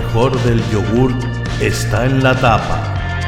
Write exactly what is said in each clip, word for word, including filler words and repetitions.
mejor del yogur está en la tapa.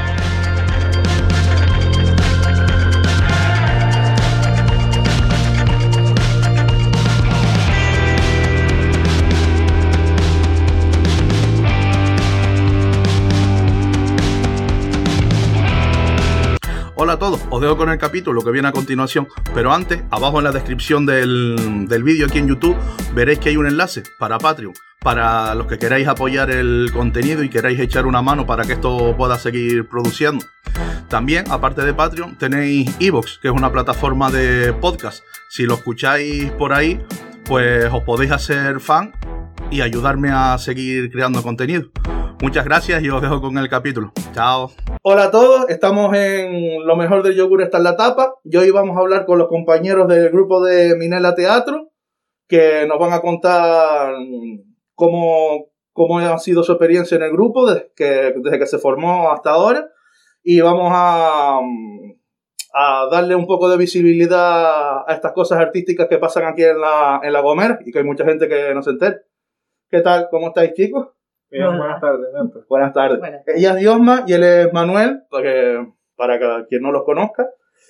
Hola a todos, os dejo con el capítulo que viene a continuación, pero antes, abajo en la descripción del, del vídeo aquí en YouTube, veréis que hay un enlace para Patreon, para los que queráis apoyar el contenido y queráis echar una mano para que esto pueda seguir produciendo. También, aparte de Patreon, tenéis iVoox, que es una plataforma de podcast. Si lo escucháis por ahí, pues os podéis hacer fan y ayudarme a seguir creando contenido. Muchas gracias y os dejo con el capítulo. Chao. Hola a todos, estamos en Lo mejor del yogur está en la tapa. Y hoy vamos a hablar con los compañeros del grupo de Minela Teatro, que nos van a contar cómo, cómo ha sido su experiencia en el grupo desde que, desde que se formó hasta ahora. Y vamos a, a darle un poco de visibilidad a estas cosas artísticas que pasan aquí en la, en La Gomera y que hay mucha gente que no se entera. ¿Qué tal? ¿Cómo estáis, chicos? Bien, buenas tardes, Neto. Buenas tardes. Buenas. Ella es Diosma y él es Manuel, porque, para que, quien no los conozca.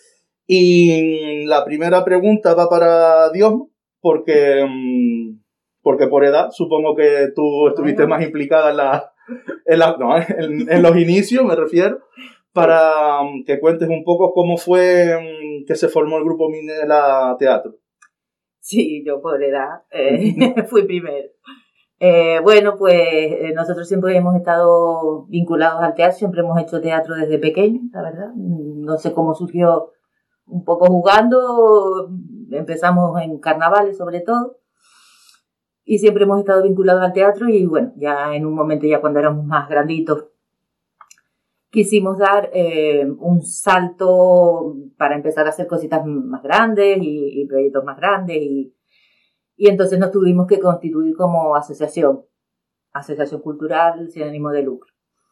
Y la primera pregunta va para Diosma, porque, porque por edad supongo que tú estuviste bueno. más implicada en, la, en, la, no, en, en los inicios, me refiero, para que cuentes un poco cómo fue que se formó el grupo Minela Teatro. Sí, yo por edad eh, fui primero. Eh, bueno, pues eh, nosotros siempre hemos estado vinculados al teatro, siempre hemos hecho teatro desde pequeños, la verdad. No sé cómo surgió, un poco jugando, empezamos en carnavales sobre todo, y siempre hemos estado vinculados al teatro y bueno, ya en un momento, ya cuando éramos más granditos, quisimos dar eh, un salto para empezar a hacer cositas más grandes y, y proyectos más grandes y Y entonces nos tuvimos que constituir como asociación, asociación cultural sin ánimo de lucro.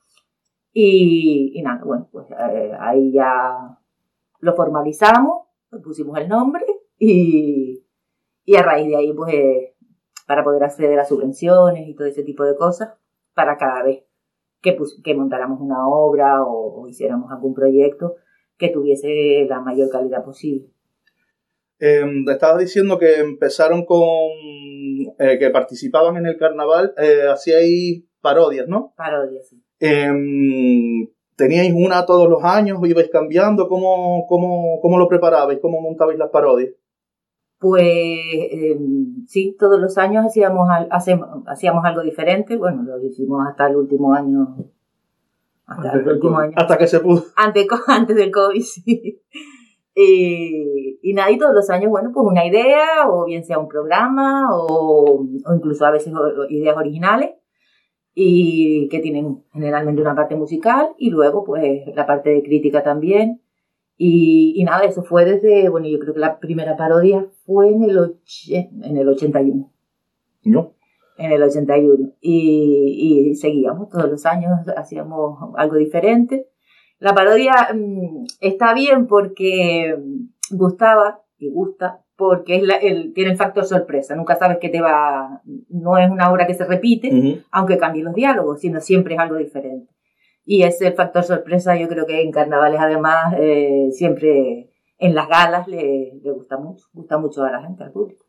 Y, y nada, bueno, pues eh, ahí ya lo formalizamos, le pusimos el nombre y, y a raíz de ahí, pues, eh, para poder acceder a subvenciones y todo ese tipo de cosas, para cada vez que, pues, que montáramos una obra o, o hiciéramos algún proyecto que tuviese la mayor calidad posible. Eh, estabas diciendo que empezaron con... Eh, que participaban en el carnaval, eh, hacíais parodias, ¿no? Parodias, sí. Eh, ¿Teníais una todos los años o ibais cambiando? ¿Cómo, cómo, cómo lo preparabais? ¿Cómo montabais las parodias? Pues eh, sí, todos los años hacíamos, hacemos, hacíamos algo diferente. Bueno, lo hicimos hasta el último año. Hasta antes el último año. Hasta que se pudo. Antes, antes del COVID, sí. Y, y nada, y todos los años, bueno, pues una idea, o bien sea un programa, o, o incluso a veces ideas originales, y que tienen generalmente una parte musical, y luego pues la parte de crítica también. Y, y nada, eso fue desde, bueno, yo creo que la primera parodia fue en el, och- en el ochenta y uno. ¿No? En el ochenta y uno. Y, y seguíamos todos los años, hacíamos algo diferente. La parodia mmm, está bien porque gustaba y gusta, porque es la, el, tiene el factor sorpresa. Nunca sabes qué te va... No es una obra que se repite, uh-huh. aunque cambien los diálogos, sino siempre es algo diferente. Y ese factor sorpresa yo creo que en carnavales además eh, siempre en las galas le, le gusta mucho. Gusta mucho a la gente, al público.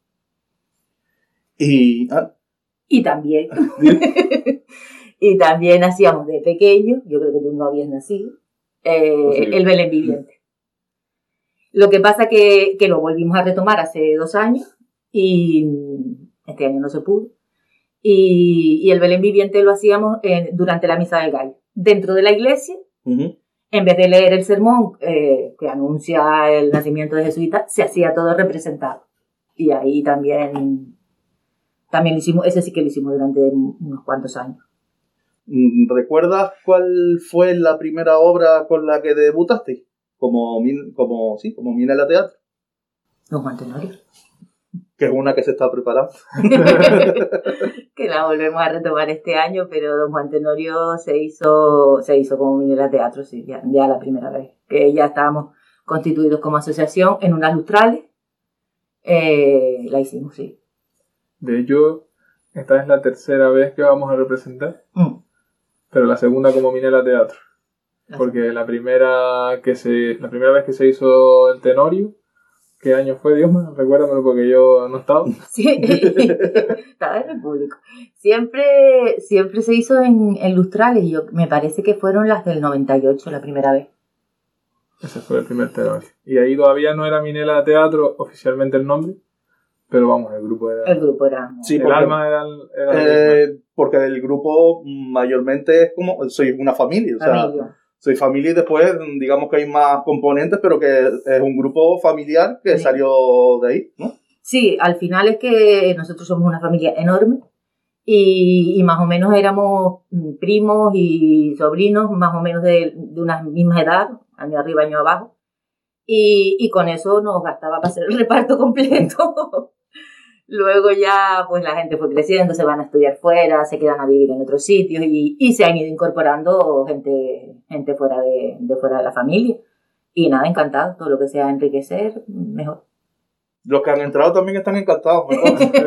Y... Ah. Y también... y también hacíamos de pequeño, yo creo que tú no habías nacido, Eh, el Belén Viviente. Lo que pasa que, que lo volvimos a retomar hace dos años y este año no se pudo. Y, y el Belén Viviente lo hacíamos en, durante la Misa del Gallo. Dentro de la iglesia, uh-huh. en vez de leer el sermón eh, que anuncia el nacimiento de Jesuita, se hacía todo representado. Y ahí también, también lo hicimos, ese sí que lo hicimos durante unos cuantos años. ¿Recuerdas cuál fue la primera obra con la que debutaste? Como, como, sí, como Minela Teatro. Don Juan Tenorio. Que es una que se está preparando. Que la volvemos a retomar este año, pero Don Juan Tenorio se hizo, se hizo como Minela Teatro, sí, ya, ya la primera vez. Que ya estábamos constituidos como asociación en unas lustrales. Eh, la hicimos, sí. De hecho, esta es la tercera vez que vamos a representar. Mm. pero la segunda como Minela Teatro. Porque la primera que se la primera vez que se hizo el Tenorio, ¿qué año fue, Dios mío? Recuérdamelo porque yo no estaba. Sí, estaba en el público. Siempre, siempre se hizo en, en Lustrales, y yo, me parece que fueron las del noventa y ocho la primera vez. Ese fue el primer Tenorio. Y ahí todavía no era Minela Teatro oficialmente el nombre, pero vamos, el grupo era... El grupo era... Sí, el porque, alma era... el- era eh, porque el grupo mayormente es como, soy una familia, o sea, Familia. soy familia y después digamos que hay más componentes, pero que es un grupo familiar que Sí. salió de ahí, ¿no? Sí, al final es que nosotros somos una familia enorme y, y más o menos éramos mm, primos y sobrinos más o menos de, de una misma edad, año arriba, año abajo, y, y con eso nos bastaba para hacer el reparto completo. Luego ya pues la gente fue creciendo, se van a estudiar fuera, se quedan a vivir en otros sitios y, y se han ido incorporando gente, gente fuera de, de fuera de la familia. Y nada, encantado, todo lo que sea enriquecer, mejor. Los que han entrado también están encantados, ¿no?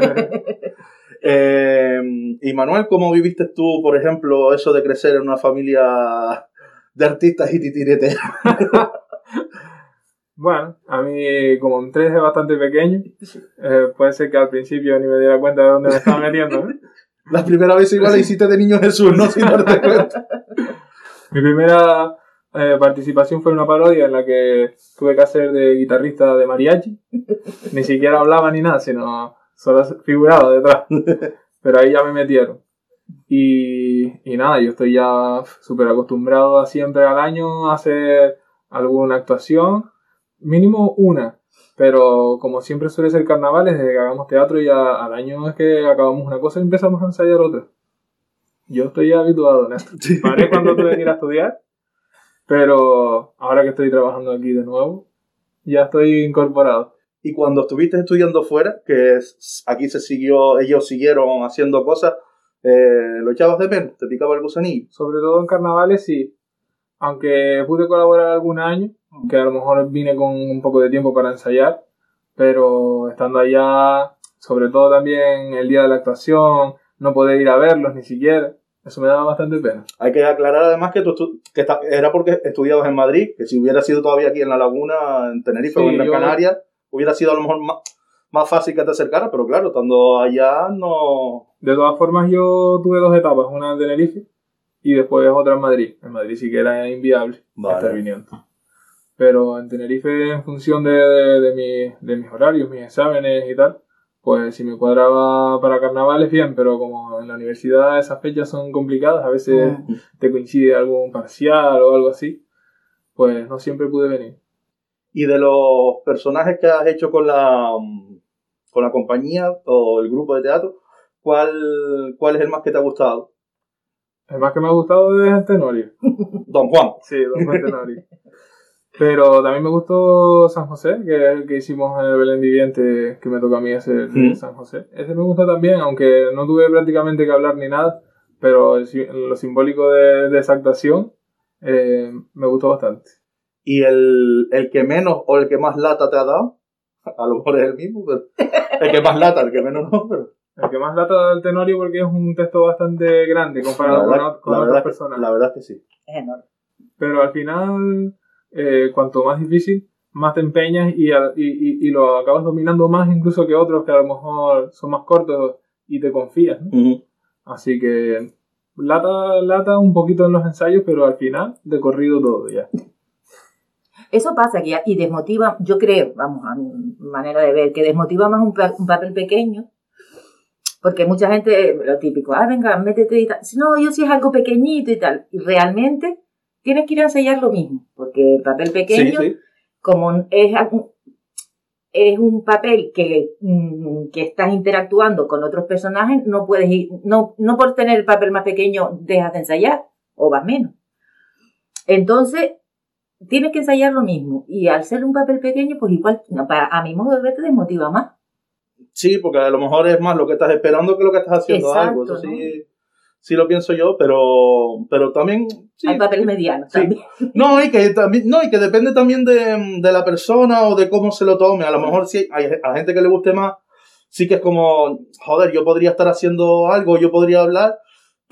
eh, y Manuel, ¿cómo viviste tú, por ejemplo, eso de crecer en una familia de artistas y titiretes? Bueno, a mí como entré desde bastante pequeño, eh, puede ser que al principio ni me diera cuenta de dónde me estaba metiendo, ¿eh? La primera vez igual la hiciste de Niño Jesús, ¿no? Sin darte cuenta. Mi primera eh, participación fue en una parodia en la que tuve que hacer de guitarrista de mariachi. Ni siquiera hablaba ni nada, sino solo figuraba detrás. Pero ahí ya me metieron. Y, y nada, yo estoy ya súper acostumbrado a siempre al año a hacer alguna actuación, mínimo una. Pero como siempre suele ser carnavales, desde que hagamos teatro ya al año es que acabamos una cosa y empezamos a ensayar otra. Yo estoy ya habituado en esto. Paré cuando tuve que ir a estudiar, pero ahora que estoy trabajando aquí de nuevo, ya estoy incorporado. Y cuando estuviste estudiando fuera, que es- aquí se siguió, ellos siguieron haciendo cosas, eh, ¿lo echabas de menos? ¿Te picaba el gusanillo? Sobre todo en carnavales sí. Aunque pude colaborar algún año, que a lo mejor vine con un poco de tiempo para ensayar, pero estando allá, sobre todo también el día de la actuación, no poder ir a verlos ni siquiera, eso me daba bastante pena. Hay que aclarar además que, tú estu- que esta- era porque estudiabas en Madrid, que si hubiera sido todavía aquí en La Laguna, en Tenerife Sí, o en Gran yo- Canaria, hubiera sido a lo mejor más, más fácil que te acercaras, pero claro, estando allá no... De todas formas, yo tuve dos etapas, una en Tenerife y después otra en Madrid. En Madrid sí que era inviable Vale. estar viniendo. Pero en Tenerife, en función de, de, de, mi- de mis horarios, mis exámenes y tal, pues si me cuadraba para carnavales, bien, pero como en la universidad esas fechas son complicadas, a veces Mm. te coincide algún parcial o algo así, pues no siempre pude venir. Y de los personajes que has hecho con la, mm, con la compañía o el grupo de teatro, ¿cuál, cuál es el más que te ha gustado? El más que me ha gustado es el Tenorio. Don Juan. Sí, Don Juan Tenorio. Pero también me gustó San José, que es el que hicimos en el Belén Viviente, que me toca a mí hacer de Mm. San José. Ese me gustó también, aunque no tuve prácticamente que hablar ni nada, pero el si- lo simbólico de, de esa actuación eh, me gustó bastante. Y el, el que menos o el que más lata te ha dado, a lo mejor es el mismo, pero el que más lata, el que menos no, pero El que más lata del Tenorio porque es un texto bastante grande la comparado verdad, con, con la otras verdad que- personas. la verdad es que sí. Es enorme. Pero al final, eh, cuanto más difícil, más te empeñas y, a- y, y, y lo acabas dominando más incluso que otros que a lo mejor son más cortos y te confías, ¿no? Ujú. Así que lata, lata un poquito en los ensayos, pero al final de corrido todo ya. Eso pasa que, y desmotiva, yo creo, vamos, a mi manera de ver, que desmotiva más un, pa- un papel pequeño, porque mucha gente, lo típico, ah, venga, métete y tal. No, yo sí es algo pequeñito y tal. Y realmente tienes que ir a ensayar lo mismo, porque el papel pequeño, Sí, sí. como es, algún- es un papel que, mm, que estás interactuando con otros personajes, no puedes ir, no, no por tener el papel más pequeño dejas de ensayar, o vas menos. Entonces, tienes que ensayar lo mismo. Y al ser un papel pequeño, pues igual, para, a mi modo de ver, te desmotiva más. Sí, porque a lo mejor es más lo que estás esperando que lo que estás haciendo Exacto, algo. Eso ¿no? sí, sí lo pienso yo, pero, pero también... Sí. Hay papeles medianos Sí. también. No, y que también, no, y que depende también de, de la persona o de cómo se lo tome. A lo mejor sí hay a la gente que le guste más, sí que es como, joder, yo podría estar haciendo algo, yo podría hablar,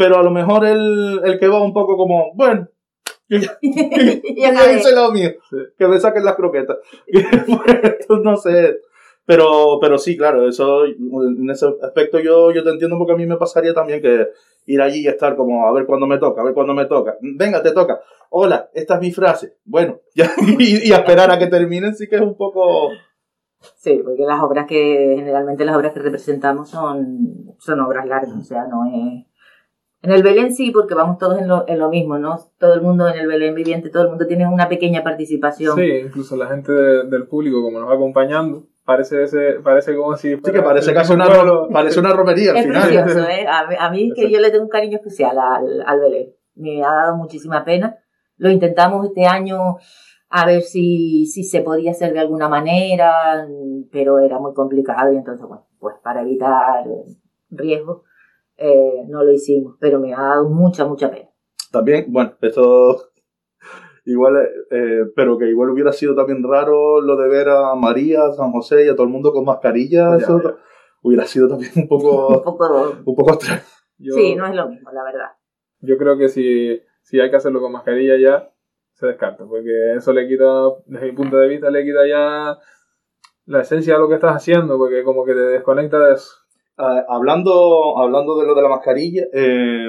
pero a lo mejor el, el que va un poco como, bueno, que ya, que, Ya que ya acabé. hice lo mío, Sí. que me saquen las croquetas. Pues, no sé, pero, pero sí, claro, eso, en ese aspecto yo, yo te entiendo, porque a mí me pasaría también que ir allí y estar como, a ver cuándo me toca, a ver cuándo me toca. Venga, te toca. Hola, esta es mi frase. Bueno, ya, y, y a esperar a que terminen sí que es un poco... Sí, porque las obras que, generalmente las obras que representamos son, son obras largas, o sea, no es... En el Belén sí, porque vamos todos en lo, en lo mismo, ¿no? Todo el mundo en el Belén viviente, todo el mundo tiene una pequeña participación. Sí, incluso la gente de- del público, como nos va acompañando, parece ese, parece como si Sí, fuera que parece el casi mismo una, pueblo. parece una romería al Es final. precioso, ¿eh? A mí, a mí es que Exacto. yo le tengo un cariño especial al, al Belén. Me ha dado muchísima pena. Lo intentamos este año a ver si, si se podía hacer de alguna manera, pero era muy complicado y entonces, bueno, pues para evitar riesgos eh, no lo hicimos, pero me ha dado mucha, mucha pena. También, bueno, eso igual, eh, pero que igual hubiera sido también raro lo de ver a María, a San José y a todo el mundo con mascarilla, Ya, eso ya. hubiera sido también un Un poco, poco... un poco extraño. Yo, Sí, no es lo mismo, la verdad. yo creo que si, si hay que hacerlo con mascarilla ya, se descarta, porque eso le quita, desde mi punto de vista, le quita ya la esencia de lo que estás haciendo, porque como que te desconecta de eso. Ah, hablando, hablando de lo de la mascarilla, eh,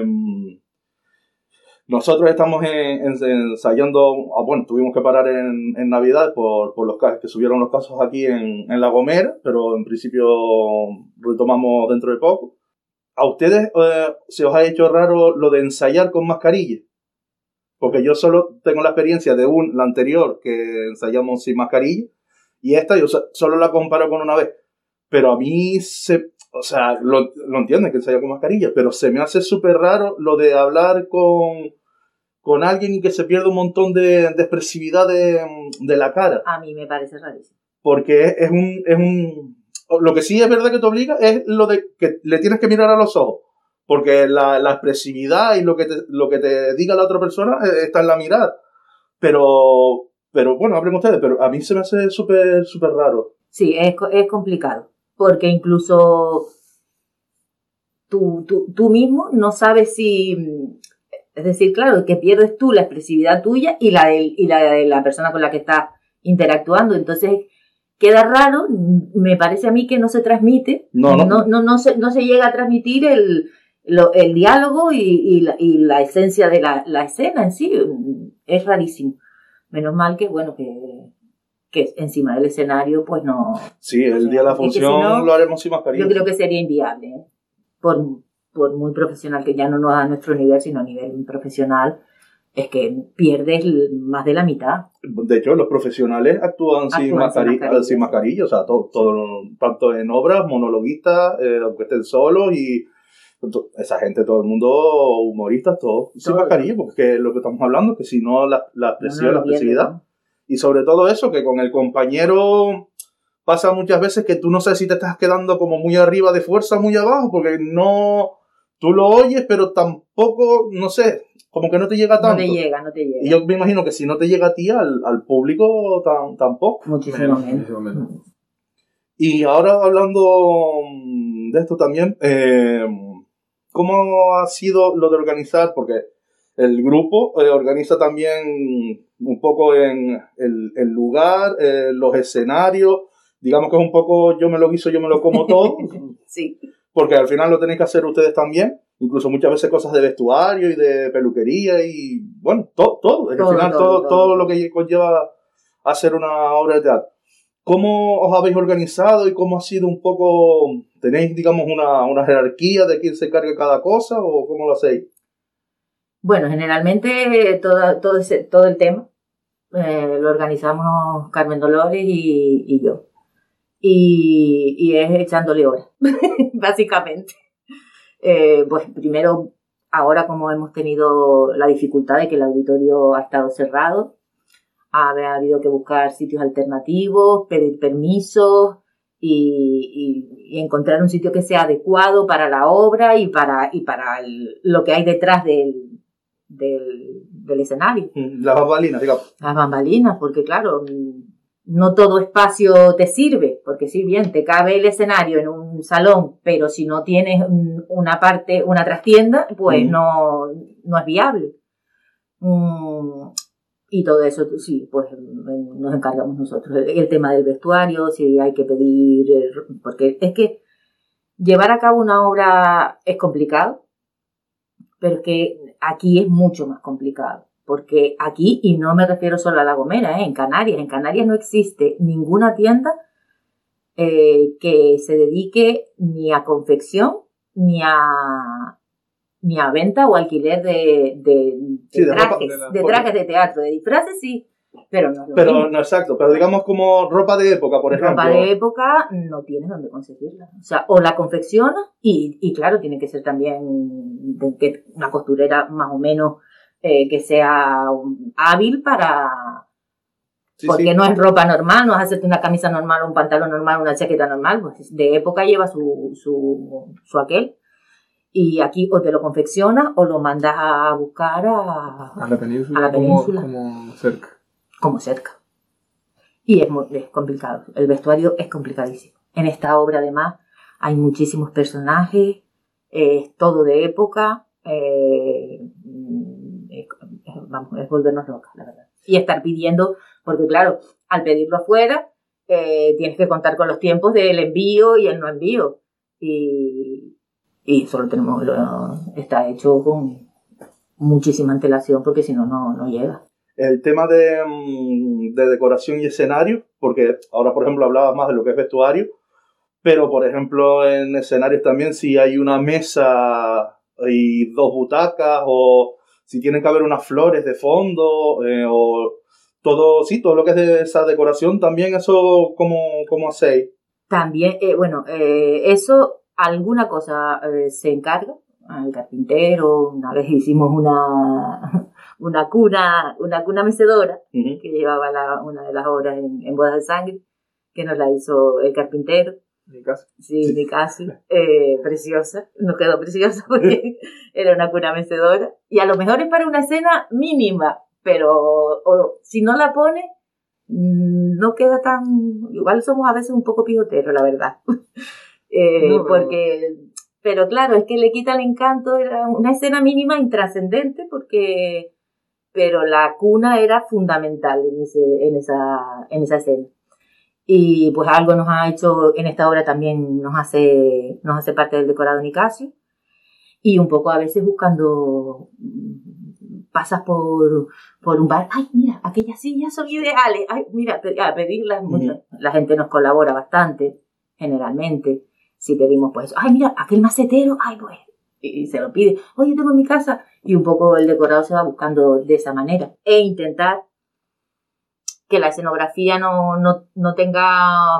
nosotros estamos en- en- ensayando, ah, bueno, tuvimos que parar en, en Navidad por, por los casos que subieron los casos aquí en, en La Gomera, pero en principio retomamos dentro de poco. ¿A ustedes eh, se os ha hecho raro lo de ensayar con mascarilla? Porque yo solo tengo la experiencia de un, la anterior, que ensayamos sin mascarilla, y esta yo so- solo la comparo con una vez. Pero a mí se, o sea, lo, lo entienden que ensaya con mascarilla, pero se me hace súper raro lo de hablar con, con alguien y que se pierde un montón de, de expresividad de, de la cara. A mí me parece rarísimo. Porque es, es un, es un... Lo que sí es verdad que te obliga es lo de que le tienes que mirar a los ojos. Porque la, la expresividad y lo que, te, lo que te diga la otra persona eh, está en la mirada. Pero, pero bueno, hablen ustedes, pero a mí se me hace súper, súper raro. Sí, es, co- es complicado, porque incluso tú, tú, tú mismo no sabes si, es decir, claro, que pierdes tú la expresividad tuya y la de, y la, de la persona con la que estás interactuando, entonces queda raro, me parece a mí que no se transmite, No, no. no, no, no, se, no se llega a transmitir el, lo, el diálogo y, y, la, y la esencia de la, la escena en sí, es rarísimo. Menos mal que, bueno, que... que encima del escenario, pues no... Sí, el o sea, día de la es que función si no, lo haremos sin mascarilla. yo creo que sería inviable, ¿eh? por, por muy profesional, que ya no a nuestro nivel, sino a nivel profesional, es que pierdes más de la mitad. De hecho, los profesionales actúan, sin, Actúan sin mascarilla, mascarilla, sin sí. mascarilla, o sea, todo, todo, tanto en obras, monologuistas, eh, aunque estén solos, y to- esa gente, todo el mundo, humoristas, todos sin Todo. mascarilla, porque es que lo que estamos hablando, que si no, la, la No, expresión, no la lo pierdes, expresividad, ¿no? y sobre todo eso, que con el compañero pasa muchas veces que tú no sabes si te estás quedando como muy arriba de fuerza, muy abajo, porque no, tú lo oyes, pero tampoco, no sé, como que no te llega No tanto. te llega, no te llega. Y yo me imagino que si no te llega a ti, al, al público tam- tampoco. Muchísimo Menos, menos. muchísimo menos. Y ahora hablando mm, de esto también, eh, ¿cómo ha sido lo de organizar? Porque el grupo eh, organiza también un poco en el, el lugar, eh, los escenarios. Digamos que es un poco yo me lo guiso, yo me lo como todo. Sí. Porque al final lo tenéis que hacer ustedes también. Incluso muchas veces cosas de vestuario y de peluquería y, bueno, todo. todo. Al Todo, final todo, todo, todo. todo lo que conlleva hacer una obra de teatro. ¿Cómo os habéis organizado y cómo ha sido un poco... ¿Tenéis, digamos, una, una jerarquía de quién se encarga de cada cosa o cómo lo hacéis? Bueno, generalmente eh, todo, todo, ese, todo el tema eh, lo organizamos Carmen Dolores y, y yo. Y, y es echándole horas, básicamente. Eh, pues primero, ahora como hemos tenido la dificultad de que el auditorio ha estado cerrado, ha, ha habido que buscar sitios alternativos, pedir permisos y, y, y encontrar un sitio que sea adecuado para la obra y para, y para el, lo que hay detrás del, del, del escenario. Las bambalinas, digamos. Las bambalinas, porque claro, no todo espacio te sirve, porque si bien te cabe el escenario en un salón, pero si no tienes una parte, una trastienda, pues mm. no, no es viable. Mm, y todo eso, sí, pues nos encargamos nosotros. El, el tema del vestuario, si hay que pedir, porque es que llevar a cabo una obra es complicado, pero es que aquí es mucho más complicado. Porque aquí, y no me refiero solo a La Gomera, ¿eh? en Canarias, en Canarias no existe ninguna tienda eh, que se dedique ni a confección, ni a ni a venta o alquiler de, de, de sí, trajes, de, ropa, de, de trajes de teatro, de disfraces sí, pero no es lo Pero mismo. no exacto, pero digamos como ropa de época, por ejemplo. Ropa de época no tienes dónde conseguirla. O sea, o la confeccionas y, y claro, tiene que ser también de, de una costurera más o menos eh, que sea hábil para... Sí, porque sí. no es ropa normal, no es hacerte una camisa normal, un pantalón normal, una chaqueta normal, pues de época lleva su, su, su aquel. Y aquí o te lo confeccionas o lo mandas a buscar a, a la península, a la península. Como, como cerca. Como cerca. Y es, muy, es complicado. El vestuario es complicadísimo. En esta obra, además, hay muchísimos personajes, es eh, todo de época. Eh, es, vamos, es volvernos locas, la verdad. Y estar pidiendo, porque claro, al pedirlo afuera, eh, tienes que contar con los tiempos del envío y el no envío. Y. Y solo tenemos, lo, está hecho con muchísima antelación porque si no, no llega. El tema de, de decoración y escenario, porque ahora, por ejemplo, hablabas más de lo que es vestuario, pero, por ejemplo, en escenarios también, si hay una mesa y dos butacas, o si tienen que haber unas flores de fondo, eh, o todo, sí, todo lo que es de esa decoración, también eso, ¿cómo, cómo hacéis? También, eh, bueno, eh, eso... Alguna cosa eh, se encarga al carpintero. Una vez hicimos una una cuna una cuna mecedora uh-huh. que llevaba la, una de las obras en, en Bodas de Sangre, que nos la hizo el carpintero. Ni casi. Sí, sí. Ni casi. Eh, preciosa, nos quedó preciosa porque era una cuna mecedora. Y a lo mejor es para una escena mínima, pero o, si no la pone, no queda tan... Igual somos a veces un poco pijoteros, la verdad. Eh, no, pero... porque pero claro, es que le quita el encanto, era una escena mínima intrascendente porque pero la cuna era fundamental en ese, en esa, en esa escena. Y pues algo nos ha hecho, en esta obra también nos hace, nos hace parte del decorado Nicasio. Y un poco a veces buscando, pasas por, por un bar, ay, mira, aquellas sillas son ideales, ay, mira, a pedirlas, uh-huh. La gente nos colabora bastante, generalmente. Si pedimos, pues, ay, mira, aquel macetero, ay, pues, y se lo pide, oye, tengo en mi casa, y un poco el decorado se va buscando de esa manera. E intentar que la escenografía no, no, no tenga,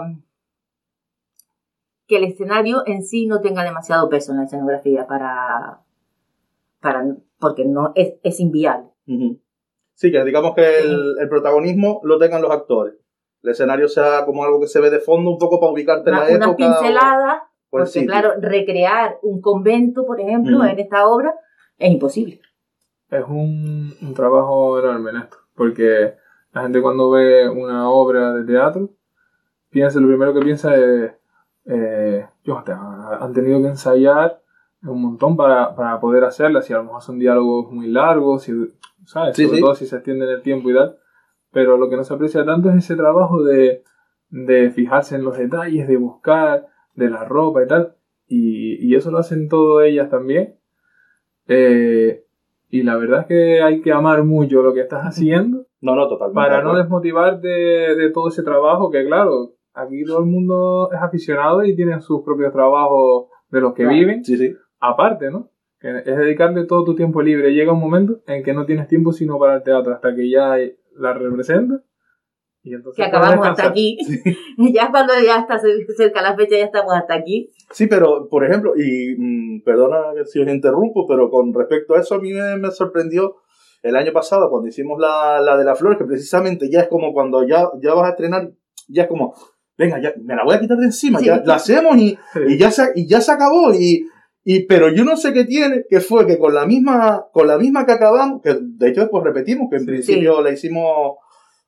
que el escenario en sí no tenga demasiado peso en la escenografía para, para porque no es, es inviable. Uh-huh. Sí, que digamos que el, el protagonismo lo tengan los actores. El escenario sea como algo que se ve de fondo, un poco para ubicarte una, en la unas época. Unas pinceladas, o, porque sitio. Claro, recrear un convento, por ejemplo, uh-huh. en esta obra, es imposible. Es un, un trabajo enorme en esto, porque la gente cuando ve una obra de teatro, piensa, lo primero que piensa es, eh, yo, han tenido que ensayar un montón para, para poder hacerla, si a lo mejor son diálogos muy largos, si, ¿sabes? Sí, Sobre sí. todo si se extiende en el tiempo y tal. Pero lo que no se aprecia tanto es ese trabajo de, de fijarse en los detalles, de buscar, de la ropa y tal. Y, y eso lo hacen todas ellas también. Eh, y la verdad es que hay que amar mucho lo que estás haciendo. No, no, totalmente. Para no desmotivarte de, de todo ese trabajo, que claro, aquí todo el mundo es aficionado y tiene sus propios trabajos de los que claro. viven. Sí, sí. Aparte, ¿no? Que es dedicarle todo tu tiempo libre. Llega un momento en que no tienes tiempo sino para el teatro, hasta que ya la representa y entonces que acabamos hasta aquí. Ya cuando ya está cerca la fecha ya estamos hasta aquí. Sí, pero por ejemplo, y mmm, perdona si os interrumpo, pero con respecto a eso a mí me, me sorprendió el año pasado cuando hicimos la, la de las flores, que precisamente ya es como cuando ya, ya vas a estrenar, ya es como, venga, ya me la voy a quitar de encima, sí. ya la hacemos y, y, ya se, y ya se acabó y Y, pero yo no sé qué tiene, que fue que con la misma, con la misma que acabamos, que de hecho después repetimos, que en sí, principio sí. la hicimos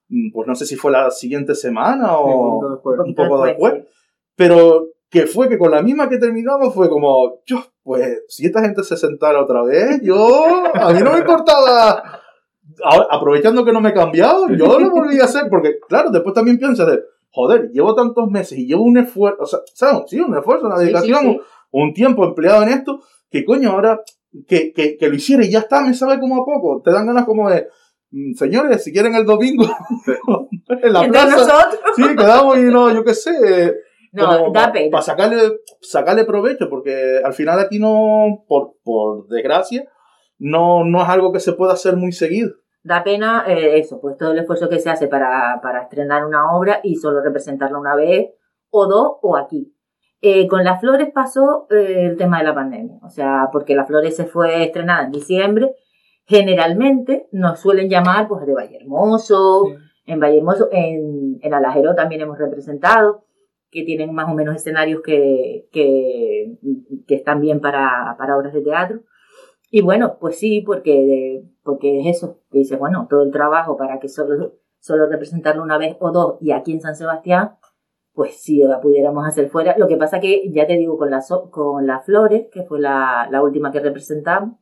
pues no sé si fue la siguiente semana Sí, un o poquito después. un poco después, sí. pero que fue que con la misma que terminamos fue como, yo, pues si esta gente se sentara otra vez, yo, a mí no me importaba, ahora, aprovechando que no me he cambiado, yo lo volví a hacer, porque claro, después también piensas de, joder, llevo tantos meses y llevo un esfuerzo, o sea, ¿sabes? Sí, un esfuerzo, una Sí, sí, dedicación, sí. un tiempo empleado en esto, que coño, ahora que, que, que lo hiciera y ya está, me sabe como a poco, te dan ganas como de, mm, señores, si quieren el domingo, en la Entre plaza, nosotros. sí, quedamos y no, yo qué sé, No, da pena. para sacarle, sacarle provecho, porque al final aquí no, por, por desgracia, no, no es algo que se pueda hacer muy seguido. Da pena eh, eso, pues todo el esfuerzo que se hace para, para estrenar una obra y solo representarla una vez o dos o aquí. Eh, con Las Flores pasó eh, el tema de la pandemia, o sea, porque Las Flores se fue estrenada en diciembre. Generalmente nos suelen llamar pues de Vallehermoso, Sí. en Vallehermoso, en, en Alajero también hemos representado, que tienen más o menos escenarios que, que, que están bien para, para obras de teatro. Y bueno, pues sí, porque, porque es eso, que dice, bueno, todo el trabajo para que solo, solo representarlo una vez o dos, y aquí en San Sebastián, pues si la pudiéramos hacer fuera. Lo que pasa que, ya te digo, con, la, con Las Flores, que fue la, la última que representamos,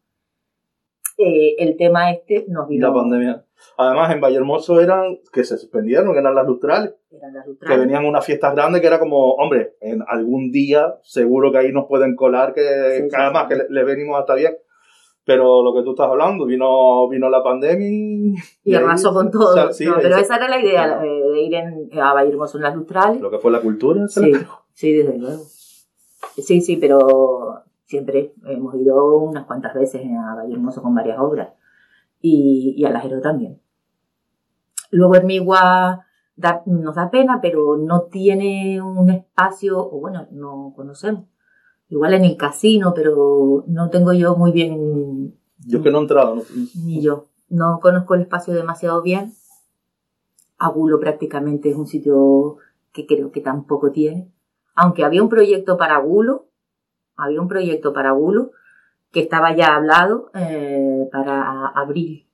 eh, el tema este nos vino... La pandemia. Además, en Vallehermoso eran, que se suspendieron, que eran las lustrales, Eran las que lustrales. venían unas fiestas grandes que era como, hombre, en algún día seguro que ahí nos pueden colar, que, Sí, que sí, además sí. que le, le venimos hasta bien. Pero lo que tú estás hablando, vino, vino la pandemia y... Y arrasó ahí- con todo. o sea, sí, No, ahí pero se- esa era la idea, eh, de ir en, a Vallehermoso en las lustrales. Lo que fue la cultura. se Sí, la- sí, desde luego. Sí, sí, pero siempre hemos ido unas cuantas veces a Vallehermoso con varias obras. Y, y a Alajero también. Luego Hermigua da, nos da pena, pero no tiene un espacio, o bueno, no conocemos. Igual en el casino, pero no tengo yo muy bien, Yo es que no he entrado, ¿no? ni yo. No conozco el espacio demasiado bien. Agulo prácticamente es un sitio que creo que tampoco tiene. Aunque había un proyecto para Agulo, había un proyecto para Agulo que estaba ya hablado eh, para abril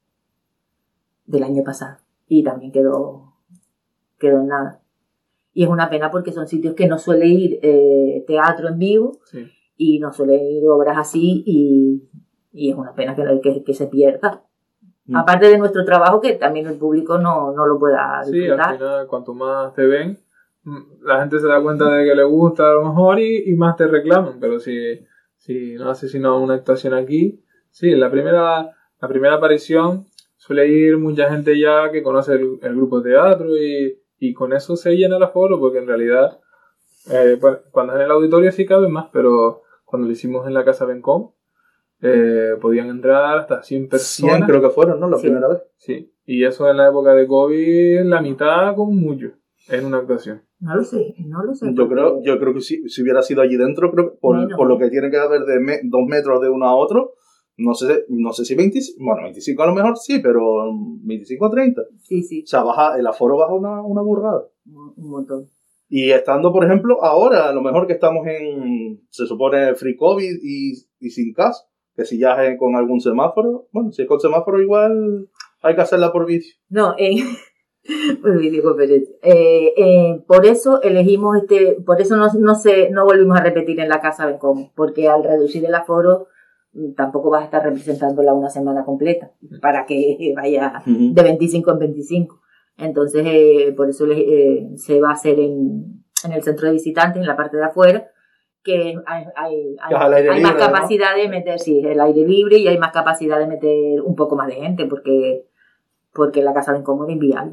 del año pasado. Y también quedó, quedó en nada. Y es una pena porque son sitios que no suele ir eh, teatro en vivo Sí. y no suele ir obras así y, y es una pena que, que, que se pierda. Mm. Aparte de nuestro trabajo, que también el público no, no lo pueda Sí, al disfrutar. final, cuanto más te ven, mm, la gente se da cuenta de que le gusta a lo mejor y, y más te reclaman. Pero si, si no haces sino una actuación aquí, sí, la primera, la primera aparición suele ir mucha gente ya que conoce el, el grupo de teatro y, y con eso se llena el aforo, porque en realidad, eh, bueno, cuando es en el auditorio sí caben más, pero cuando lo hicimos en la Casa Bencom, eh, podían entrar hasta cien personas. cien creo que fueron, ¿no? La Sí. primera vez. Sí, y eso en la época de COVID, la mitad con mucho, en una actuación. No lo sé, no lo sé. Yo porque- creo, yo creo que si, si hubiera sido allí dentro, creo que por, Menos, por lo ¿no? que tiene que haber de me- dos metros de uno a otro, no sé, no sé si veinticinco, bueno, veinticinco a lo mejor sí, pero veinticinco a treinta. Sí, sí, O sea, baja, el aforo baja una, una burrada. un un montón. Y estando, por ejemplo, ahora, a lo mejor que estamos en, se supone, free COVID y, y sin caso, que si ya es con algún semáforo, bueno, si es con semáforo igual hay que hacerla por vídeo. No, en por videoconferencia. Eh, eh, por eso elegimos este, por eso no, no sé, no volvimos a repetir en la Casa Bencom, porque al reducir el aforo mm, tampoco vas a estar representándola una semana completa para que vaya Ujú. de veinticinco en veinticinco. Entonces, eh, por eso le- eh, se va a hacer en, en el centro de visitantes, en la parte de afuera, que hay, hay, hay, Que es al aire hay más libre, ¿no? capacidad de meter, sí, el aire libre, y hay más capacidad de meter un poco más de gente, porque, porque la Casa Bencom era inviable.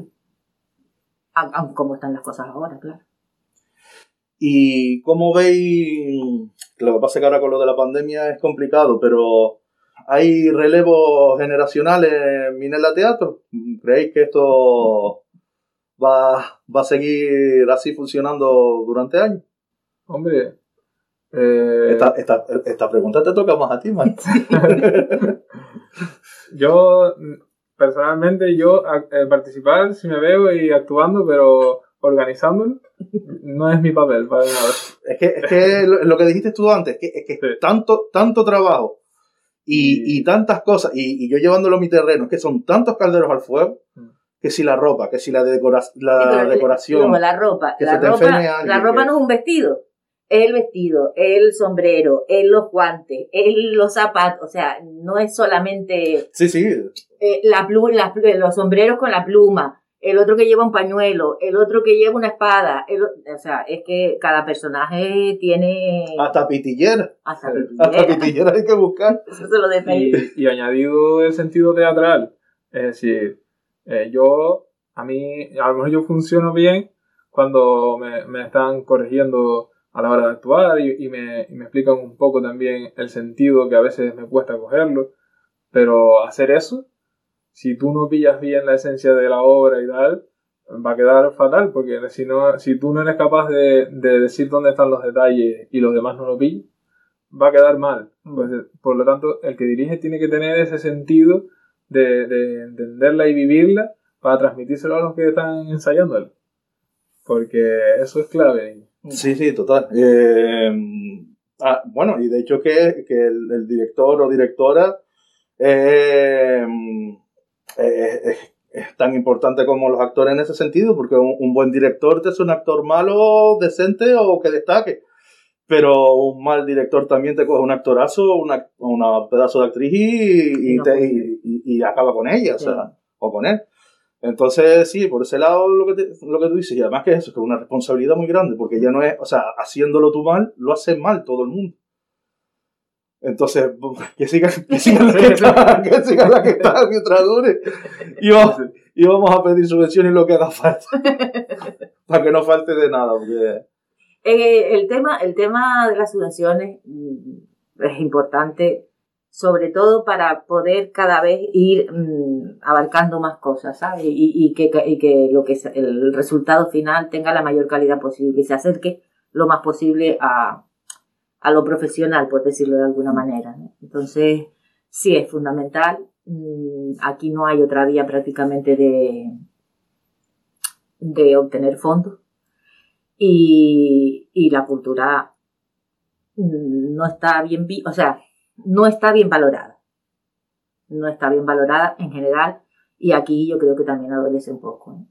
Aun- aun como están las cosas ahora, claro. ¿Y cómo veis? Lo que pasa es que ahora con lo de la pandemia es complicado, pero ¿hay relevos generacionales en Minela Teatro? ¿Creéis que esto va, va a seguir así funcionando durante años? Hombre, eh, Esta, esta, esta pregunta te toca más a ti, Mike. yo personalmente, yo a- eh, participar si me veo y actuando, pero organizándolo no es mi papel para nada. Es que, es que lo, lo que dijiste tú antes, que, es que Sí. tanto, tanto trabajo y, Y- y tantas cosas, y, y yo llevándolo a mi terreno, es que son tantos calderos al fuego, Mm. que si la ropa, que si la, decora la sí, decoración. No, la ropa. Que la se te ropa, enferme alguien, la ropa que... no es un vestido. Es el vestido, es el sombrero, es los guantes, es los zapatos. O sea, no es solamente sí, sí. Eh, la pluma, la, los sombreros con la pluma, el otro que lleva un pañuelo, el otro que lleva una espada. El, o sea, es que cada personaje tiene... Hasta pitillera. Hasta pitillera. Hasta pitillera hay que buscar. Eso se lo detalles. Y, y añadido el sentido teatral. Es decir, eh, yo, a mí, a lo mejor yo funciono bien cuando me, me están corrigiendo a la hora de actuar y, y, me, y me explican un poco también el sentido que a veces me cuesta cogerlo. Pero hacer eso, si tú no pillas bien la esencia de la obra y tal, va a quedar fatal, porque si, no, si tú no eres capaz de, de decir dónde están los detalles y los demás no lo pillan, va a quedar mal. Pues, por lo tanto, el que dirige tiene que tener ese sentido de, de entenderla y vivirla para transmitírselo a los que están ensayándola. Porque eso es clave. Sí, sí, total. Eh, ah, bueno, y de hecho que, que el, el director o directora eh, eh, es, es tan importante como los actores en ese sentido, porque un, un buen director te hace un actor malo, decente o que destaque. Pero un mal director también te coge un actorazo, una, una pedazo de actriz y, y, no, te, y, y, y acaba con ella, o sea, sí. o con él. Entonces, sí, por ese lado lo que, te, lo que tú dices, y además que eso, que es una responsabilidad muy grande, porque ya no es, o sea, haciéndolo tú mal, lo hace mal todo el mundo. Entonces, que siga, que siga la que está, que siga la que está mientras dure. Y vamos, y vamos a pedir subvenciones lo que haga falta. Para que no falte de nada, porque... Eh, el tema, el tema de las subvenciones es importante, sobre todo para poder cada vez ir mmm, abarcando más cosas, ¿sabes? Y, y, que, y que lo que es el resultado final tenga la mayor calidad posible y se acerque lo más posible a, a lo profesional, por decirlo de alguna manera, ¿no? Entonces, sí es fundamental. Aquí no hay otra vía prácticamente de, de obtener fondos. Y, y la cultura no está bien, o sea, no está bien valorada. No está bien valorada en general y aquí yo creo que también adolece un poco, ¿no?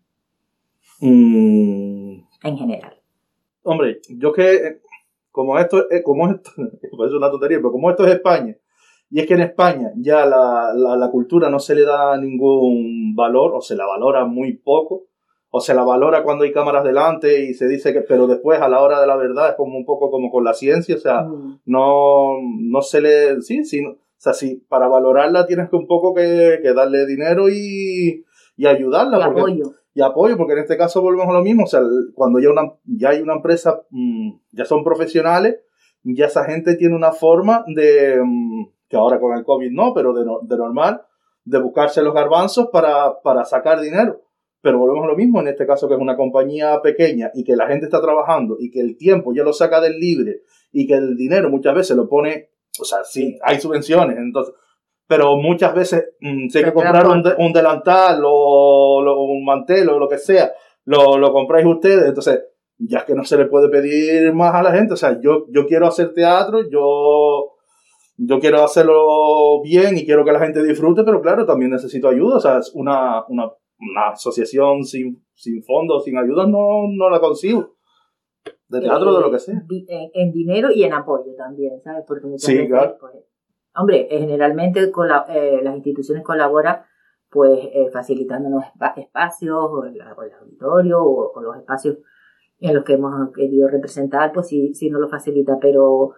Mm. En general. Hombre, yo que, como esto, como esto, es una tontería, pero como esto es España, y es que en España ya la, la, la cultura no se le da ningún valor o se la valora muy poco. O se la valora cuando hay cámaras delante y se dice que, pero después a la hora de la verdad es como un poco como con la ciencia, o sea, mm. no, no se le, sí, sí, no, o sea, sí, para valorarla tienes que un poco que, que darle dinero y, y ayudarla. Y porque, apoyo. Y apoyo, porque en este caso volvemos a lo mismo, o sea, cuando ya, una, ya hay una empresa, mmm, ya son profesionales, ya esa gente tiene una forma de, mmm, que ahora con el COVID no, pero de, de normal, de buscarse los garbanzos para, para sacar dinero. Pero volvemos a lo mismo, en este caso que es una compañía pequeña y que la gente está trabajando y que el tiempo ya lo saca del libre y que el dinero muchas veces lo pone, o sea, sí, hay subvenciones, entonces, pero muchas veces mmm, si hay que comprar un, de, un delantal o, o un mantel o lo que sea, lo, lo compráis ustedes, entonces ya es que no se le puede pedir más a la gente, o sea, yo, yo quiero hacer teatro, yo... Yo quiero hacerlo bien y quiero que la gente disfrute, pero claro, también necesito ayuda, o sea, es una... una Una asociación sin, sin fondos, sin ayuda, no, no la consigo. De teatro, eh, de lo que sea. En, en dinero y en apoyo también, ¿sabes? Porque muchas sí, veces, claro. Pues, hombre, generalmente con la, eh, las instituciones colaboran pues eh, facilitándonos espacios, o el, o el auditorio, o, o los espacios en los que hemos querido representar, pues sí, sí nos lo facilita, pero...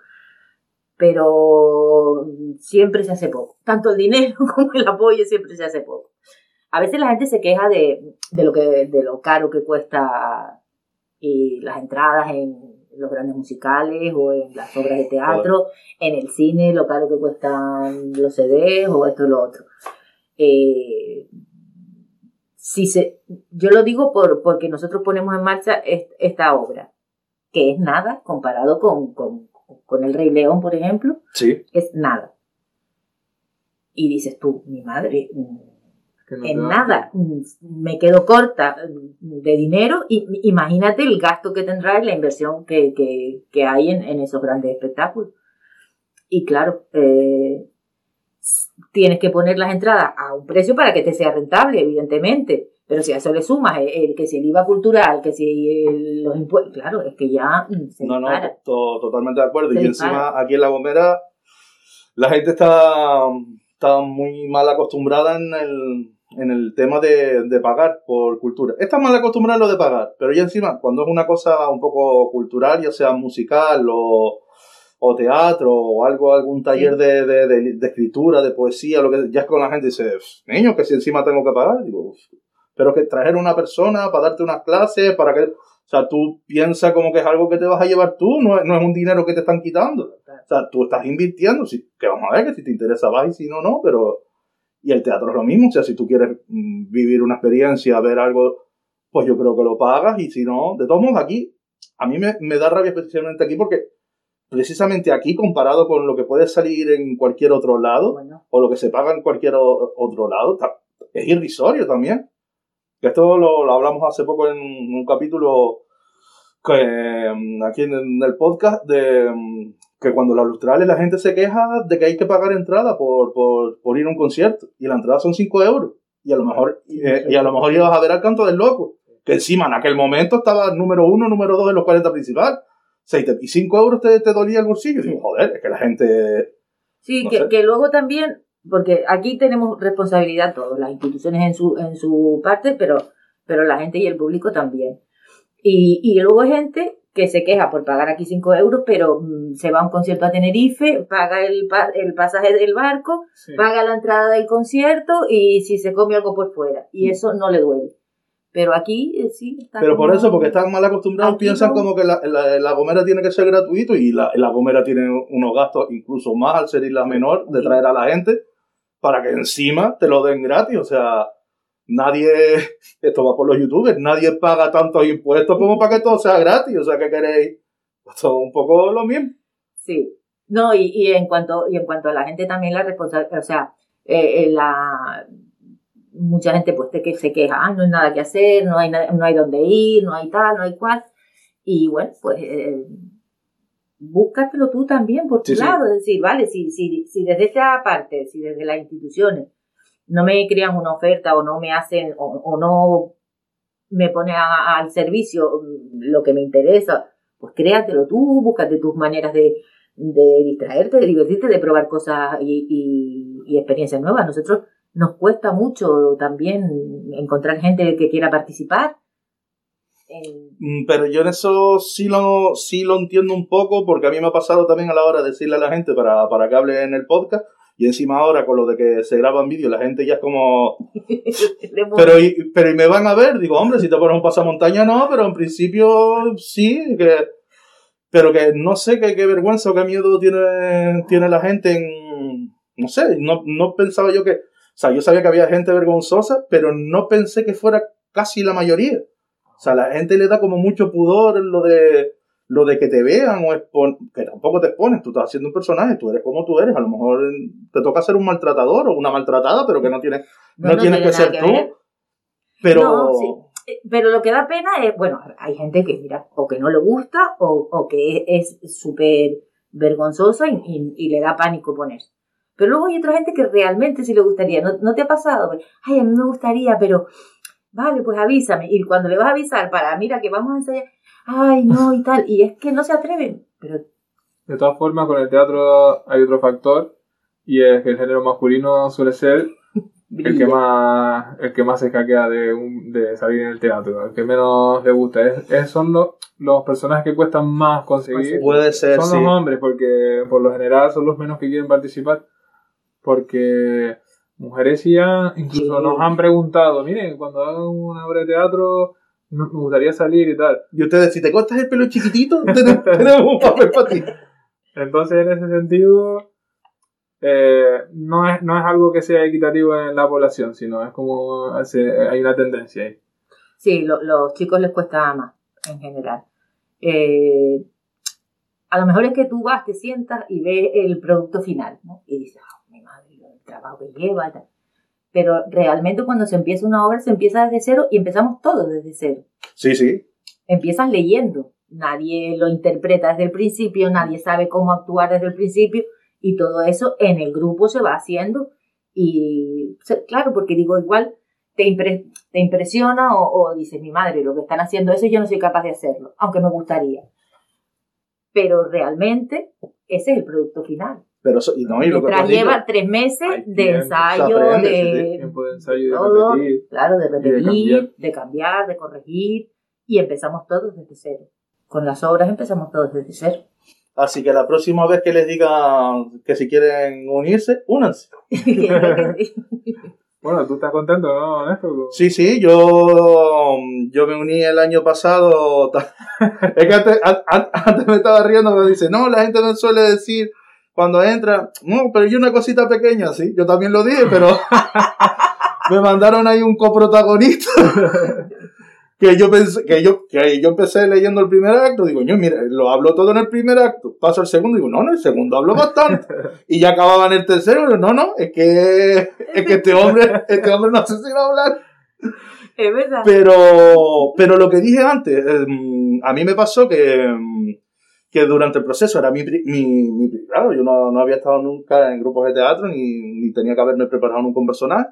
pero siempre se hace poco. Tanto el dinero como el apoyo siempre se hace poco. A veces la gente se queja de, de, lo, que, de lo caro que cuesta y las entradas en los grandes musicales o en las obras de teatro, Joder. En el cine, lo caro que cuestan los C Ds o esto y lo otro. Eh, si se, yo lo digo por, porque nosotros ponemos en marcha est, esta obra, que es nada comparado con, con, con El Rey León, por ejemplo. Sí. Es nada. Y dices tú, mi madre... No en nada, me quedo corta de dinero y imagínate el gasto que tendrá y la inversión que, que, que hay en, en esos grandes espectáculos. Y claro, eh, tienes que poner las entradas a un precio para que te sea rentable, evidentemente. Pero si a eso le sumas el, el que si el I V A cultural, que si el, los impuestos, claro, es que ya se No, no, dispara. to- totalmente de acuerdo. Se Y dispara. encima aquí en La Gomera la gente está, está muy mal acostumbrada en el, en el tema de, de pagar por cultura. Está mal acostumbrada en lo de pagar, pero ya encima cuando es una cosa un poco cultural, ya sea musical o, o teatro o algo, algún taller Sí. de, de, de, de escritura, de poesía, lo que ya es con la gente dice, niño, que si encima tengo que pagar, digo, "Uf". Pero que traer una persona para darte unas clases, para que, o sea, tú piensas como que es algo que te vas a llevar tú, no es, no es un dinero que te están quitando. O sea, tú estás invirtiendo, si, que vamos a ver, que si te interesa vas y si no, no, pero... Y el teatro es lo mismo, o sea, si tú quieres mm, vivir una experiencia, ver algo, pues yo creo que lo pagas, y si no, de todos modos aquí, a mí me, me da rabia especialmente aquí porque precisamente aquí, comparado con lo que puede salir en cualquier otro lado, Bueno, o lo que se paga en cualquier o- otro lado, ta- es irrisorio también. Que esto lo, lo hablamos hace poco en un, un capítulo que, mm, aquí en, en el podcast, de mm, que cuando las lustrales la gente se queja de que hay que pagar entrada por, por, por ir a un concierto, y la entrada son cinco euros, y a lo mejor, y, eh, y a lo mejor ibas a ver al Canto del Loco, que encima en aquel momento estaba número uno, número dos en los cuarenta principales, o sea, y, te- y cinco euros te, te dolía el bolsillo, y digo, joder, es que la gente... sí, No que, sé. que luego también, porque aquí tenemos responsabilidad todos, las instituciones en su, en su parte, pero, pero la gente y el público también. Y, y luego hay gente que se queja por pagar aquí cinco euros, pero mm, se va a un concierto a Tenerife, paga el, pa- el pasaje del barco, Sí. paga la entrada del concierto y si se come algo por fuera. Y eso no le duele. Pero aquí eh, sí está Pero por como- eso, porque están mal acostumbrados, Aquí piensan no. como que la, la, la Gomera tiene que ser gratuito, y la, la Gomera tiene unos gastos incluso más al ser isla menor de traer a la gente para que encima te lo den gratis. O sea, nadie, esto va por los youtubers, nadie paga tantos impuestos como para que todo sea gratis. O sea, ¿qué queréis? Esto es un poco lo mismo. Sí. No, y, y en cuanto y en cuanto a la gente también la responsabilidad, o sea, eh, eh, la mucha gente pues te que se queja, ah, no hay nada que hacer, no hay na- no hay dónde ir, no hay tal, no hay cual. Y bueno, pues eh, búscatelo tú también por tu Sí, sí. lado, es decir, vale, si, si, si desde esta parte, si desde las instituciones no me crean una oferta o no me hacen o, o no me ponen a- al servicio mm, lo que me interesa, pues créatelo tú, búscate tus maneras de, de distraerte, de divertirte, de probar cosas y, y, y experiencias nuevas. A nosotros nos cuesta mucho también encontrar gente que quiera participar. En- Mm, Pero yo en eso sí lo, sí lo entiendo un poco, porque a mí me ha pasado también a la hora de decirle a la gente para, para que hable en el podcast, y encima ahora con lo de que se graban vídeos, la gente ya es como... de- Pero y, pero y me van a ver, digo, hombre, si te pones un pasamontaña no, pero en principio sí, que, pero que no sé qué, qué vergüenza o qué miedo tiene, tiene la gente en, no sé, no, no pensaba yo que, o sea, yo sabía que había gente vergonzosa, pero no pensé que fuera casi la mayoría. O sea, la gente le da como mucho pudor en lo de, lo de que te vean, o expon, que tampoco te expones, tú estás haciendo un personaje, tú eres como tú eres, a lo mejor te toca ser un maltratador o una maltratada, pero que no tienes, no, no tienes tiene que nada ser que tú. ver. Pero No, sí. Eh, Pero lo que da pena es, bueno, hay gente que, mira, o que no le gusta o, o que es súper vergonzosa y, y, y le da pánico ponerse. Pero luego hay otra gente que realmente sí le gustaría. ¿No, no te ha pasado? Ay, a mí me gustaría, pero vale, pues avísame. Y cuando le vas a avisar para, mira, que vamos a ensayar, ay, no, y tal. Y es que no se atreven. Pero De todas formas, con el teatro hay otro factor, y es que el género masculino suele ser el que brilla. más el que más se escaquea de, un, de salir en el teatro, el que menos le gusta. Es, es- son los, los personajes que cuestan más conseguir. puede ser, Son sí. los hombres, porque por lo general son los menos que quieren participar. Porque mujeres sí han- incluso Sí. nos han preguntado, miren, cuando hagan una obra de teatro no- me gustaría salir y tal. Y ustedes, si te cortas el pelo chiquitito, tenemos, tenemos un papel para ti. Entonces, en ese sentido, eh, no, es, no es algo que sea equitativo en la población, sino es como hace- hay una tendencia ahí. Sí, lo- los chicos les cuesta más, en general. Eh, a lo mejor es que tú vas, te sientas y ves el producto final, ¿no? Y dices, ah, mi madre, el trabajo que lleva, tal. Pero realmente cuando se empieza una obra, se empieza desde cero y empezamos todos desde cero. Sí, sí. Empiezas leyendo. Nadie lo interpreta desde el principio, nadie sabe cómo actuar desde el principio Y todo eso en el grupo se va haciendo. Y claro, porque digo, igual te, impre, te impresiona o, o dices, mi madre, lo que están haciendo eso yo no soy capaz de hacerlo, aunque me gustaría. Pero realmente ese es el producto final. Pero eso, y no, y lo que lleva tres meses Hay de tiempo, ensayo, aprende, de, tiempo de ensayo y de todo, repetir, claro, de repetir, de cambiar. de cambiar, de corregir, y empezamos todos desde cero. Con las obras empezamos todos desde cero. Así que la próxima vez que les digan que si quieren unirse, únanse. Bueno, tú estás contento, ¿no, Néstor? Sí, sí, yo, yo me uní el año pasado. Es que antes, antes me estaba riendo, me dice, no, la gente me suele decir cuando entra, no, pero yo una cosita pequeña, sí, yo también lo dije, pero me mandaron ahí un coprotagonista. Que yo pensé, que yo, que yo empecé leyendo el primer acto, digo, yo, mira, lo hablo todo en el primer acto, paso al segundo, digo, no, en el segundo hablo bastante, y ya acababa en el tercero, no, no, es que, es que este hombre, este hombre no sé si va a hablar. Es verdad. Pero, pero lo que dije antes, eh, a mí me pasó que, que durante el proceso era mi, mi, mi claro, yo no, no había estado nunca en grupos de teatro, ni, ni tenía que haberme preparado nunca un personaje.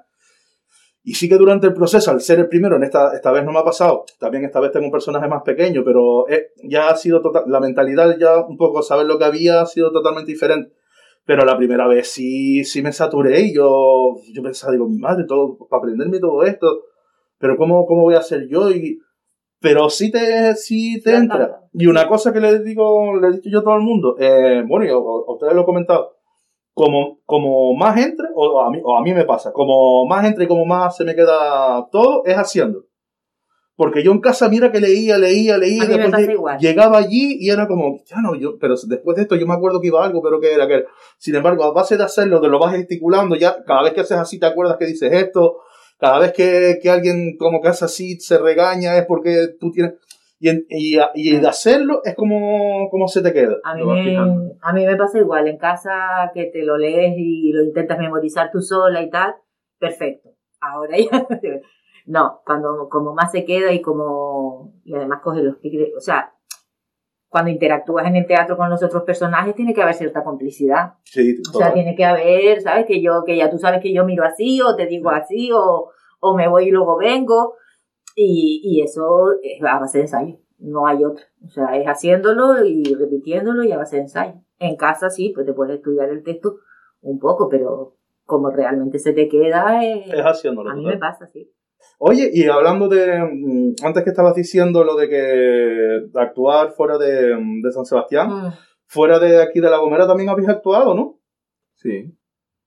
Y sí que durante el proceso, al ser el primero, en esta, esta vez no me ha pasado, también esta vez tengo un personaje más pequeño, pero eh, ya ha sido total, la mentalidad ya un poco, saber lo que había, ha sido totalmente diferente. Pero la primera vez sí, sí me saturé y yo, yo pensaba, digo, mi madre, todo, para aprenderme todo esto, pero ¿cómo, cómo voy a hacer yo? Y, pero sí te, sí te entra. Y una cosa que le digo, le he dicho yo a todo el mundo, eh, bueno, y a, a ustedes lo he comentado, Como, como más entre, o a, mí, o a mí me pasa, como más entre y como más se me queda todo, es haciendo. Porque yo en casa, mira que leía, leía, leía, a mí y me pasa después igual. llegaba allí y era como, ya no, yo, pero después de esto yo me acuerdo que iba algo, pero que era que, sin embargo, a base de hacerlo, de lo vas gesticulando, ya cada vez que haces así te acuerdas que dices esto, cada vez que, que alguien como que hace así se regaña es porque tú tienes... Y, y, y de hacerlo es como, como se te queda. A mí, me, a mí me pasa igual. En casa que te lo lees y lo intentas memorizar tú sola y tal, perfecto. Ahora ya... No, cuando como más se queda y como... Y además coge los tigres... O sea, cuando interactúas en el teatro con los otros personajes tiene que haber cierta complicidad. Sí, o sea, tiene que haber, ¿sabes? Que yo que ya tú sabes que yo miro así o te digo así o, o me voy y luego vengo. Y, y eso es a base de ensayo, no hay otra. O sea, es haciéndolo y repitiéndolo y a base de ensayo. En casa sí, pues te puedes estudiar el texto un poco, pero como realmente se te queda, es, es haciéndolo. A mí total. me pasa, sí. Oye, y hablando de, antes que estabas diciendo lo de que de actuar fuera de, de San Sebastián, mm. fuera de aquí de La Gomera también habéis actuado, ¿no? Sí.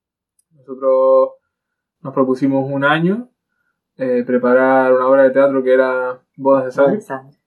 Nosotros nos propusimos un año Eh, preparar una obra de teatro que era Bodas de Sangre.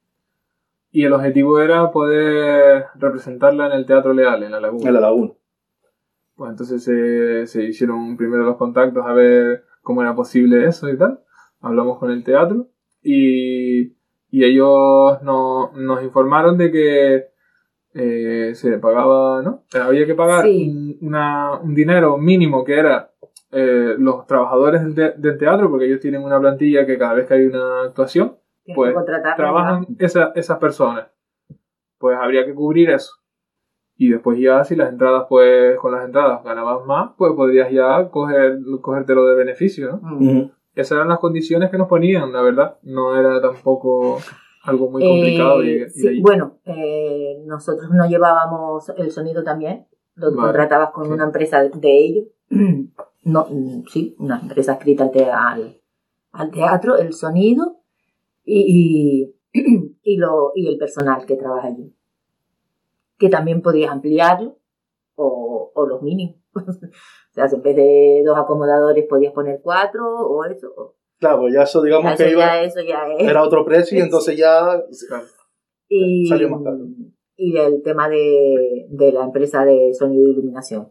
Y el objetivo era poder representarla en el Teatro Leal, en La Laguna. En La Laguna. Pues entonces se, se hicieron primero los contactos a ver cómo era posible eso y tal. Hablamos con el teatro y, y ellos no, nos informaron de que eh, se pagaba, ¿no? Había que pagar sí. una, un dinero mínimo que era Eh, los trabajadores del, te- del teatro, porque ellos tienen una plantilla que cada vez que hay una actuación, Tienes pues trabajan esa, esas personas. Pues habría que cubrir eso. Y después ya si las entradas, pues con las entradas ganabas más, pues podrías ya coger, cogértelo de beneficio, ¿no? Uh-huh. Esas eran las condiciones que nos ponían, la verdad. No era tampoco algo muy complicado. Eh, y, sí, y bueno, eh, nosotros no llevábamos el sonido también. Lo vale. contratabas con sí. una empresa de ellos. No, sí, una empresa escrita al, al teatro, el sonido y, y, y, lo, y el personal que trabaja allí. Que también podías ampliarlo o, o los mínimos. O sea, si en vez de dos acomodadores podías poner cuatro o eso. O, claro, pues ya eso digamos ya que eso iba, ya, eso ya es. Era otro precio y entonces ya y, salió más caro. Y del tema de, de la empresa de sonido e iluminación.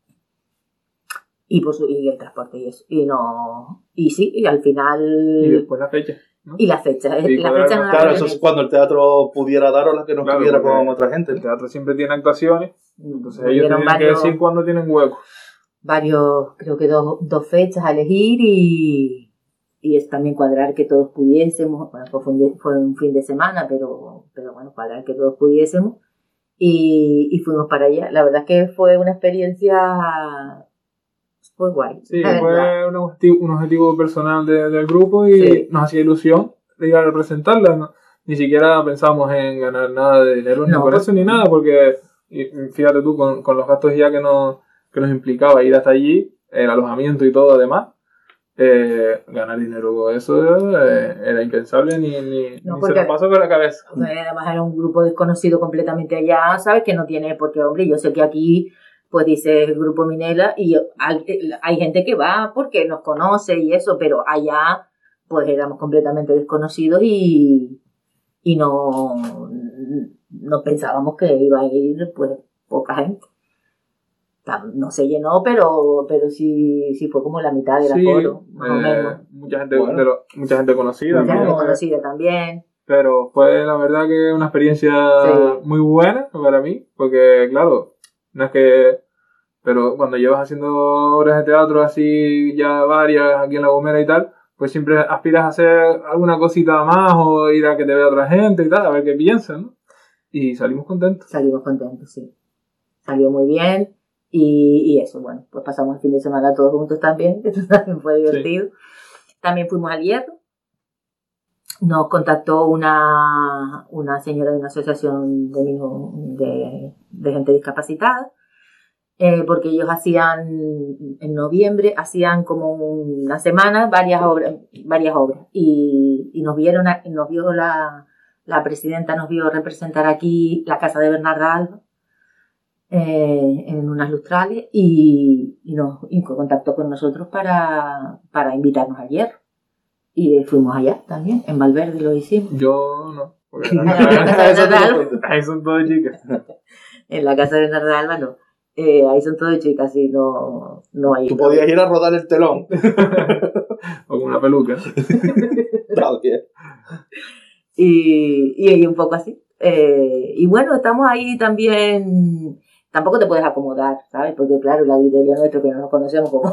Y, por su, y el transporte y eso. Y no. Y sí, y al final. Y después la fecha. ¿no? Y la fecha. Sí, la fecha no claro, eso es cuando el teatro pudiera dar o la que no claro, estuviera con otra gente. El teatro siempre tiene actuaciones. Entonces ellos tienen varios, que decir cuándo tienen hueco. Varios, creo que dos, dos fechas a elegir y. Y es también cuadrar que todos pudiésemos. Bueno, fue un, fue un fin de semana, pero, pero bueno, cuadrar que todos pudiésemos. y, y fuimos para allá. La verdad es que fue una experiencia pues guay. Sí, fue un objetivo, un objetivo personal de, del grupo y sí. Nos hacía ilusión de ir a representarla. ¿No? Ni siquiera pensamos en ganar nada de dinero, no, ni por eso ni nada, porque y fíjate tú, con, con los gastos ya que nos, que nos implicaba ir hasta allí, el alojamiento y todo además, eh, ganar dinero con eso eh, era impensable, ni, ni, no, ni se nos pasó por la cabeza. Además era un grupo desconocido completamente allá, ¿sabes? Que no tiene por qué, hombre, yo sé que aquí, pues dice el grupo Minela, y hay, hay gente que va porque nos conoce y eso, pero allá, pues éramos completamente desconocidos y, y no, no pensábamos que iba a ir, pues, poca gente. No se llenó, pero pero sí, sí fue como la mitad del sí, aforo, más eh, o menos. Mucha gente, bueno. de lo, mucha gente conocida. Mucha ¿no? gente conocida también. Pero fue la verdad que una experiencia sí. muy buena para mí, porque claro, no es que... Pero cuando llevas haciendo obras de teatro así ya varias aquí en La Gomera y tal, pues siempre aspiras a hacer alguna cosita más o ir a que te vea otra gente y tal, a ver qué piensan, ¿no? Y salimos contentos. Salimos contentos, sí. Salió muy bien. Y, y eso, bueno, pues pasamos el fin de semana todos juntos también, eso también fue divertido. Sí. También fuimos al Hierro. Nos contactó una, una señora de una asociación de, de, de gente discapacitada, eh, porque ellos hacían, en noviembre, hacían como una semana varias obras, varias obras y, y nos vieron, nos vio la, la presidenta, nos vio representar aquí la casa de Bernarda Alba. Eh, en unas lustrales y, y nos y contactó con nosotros para, para invitarnos al Hierro y eh, fuimos allá también, en Valverde lo hicimos. Yo no, porque la casa de Alba, ahí son todas chicas. En la casa de Bernarda Alba no, eh, ahí son todas chicas y no, no hay. Tú podías ir a rodar el telón o con una peluca. Está bien. Y, y, y un poco así. Eh, y bueno, estamos ahí también. Tampoco te puedes acomodar, ¿sabes? Porque claro, el auditorio nuestro, que no nos conocemos como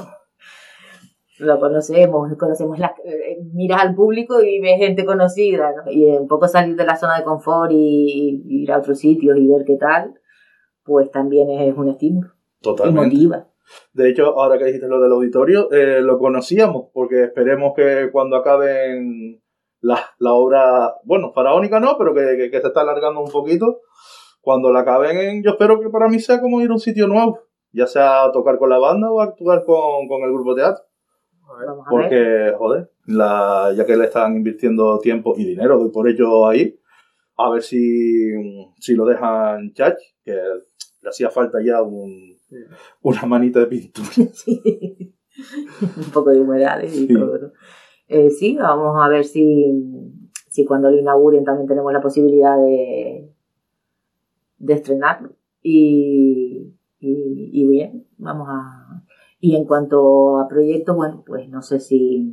lo conocemos, conocemos la, eh, miras al público y ves gente conocida, ¿no? Y un poco salir de la zona de confort y, y ir a otros sitios y ver qué tal, pues también es un estímulo. Totalmente. Y motiva. De hecho, ahora que dijiste lo del auditorio, eh, lo conocíamos, porque esperemos que cuando acaben la, la obra, bueno, faraónica no, pero que, que, que se está alargando un poquito. Cuando la acaben, yo espero que para mí sea como ir a un sitio nuevo, ya sea a tocar con la banda o a actuar con, con el grupo de teatro. A ver, vamos a Porque, ver. joder, la, ya que le están invirtiendo tiempo y dinero, doy por ello ahí, a ver si, si lo dejan chach, que le hacía falta ya un, sí. una manita de pintura. Sí. Un poco de humedades y sí. todo, ¿no? Eh, sí, vamos a ver si, si cuando lo inauguren también tenemos la posibilidad de... de estrenarlo y, y, y bien, vamos a... Y en cuanto a proyectos, bueno, pues no sé si...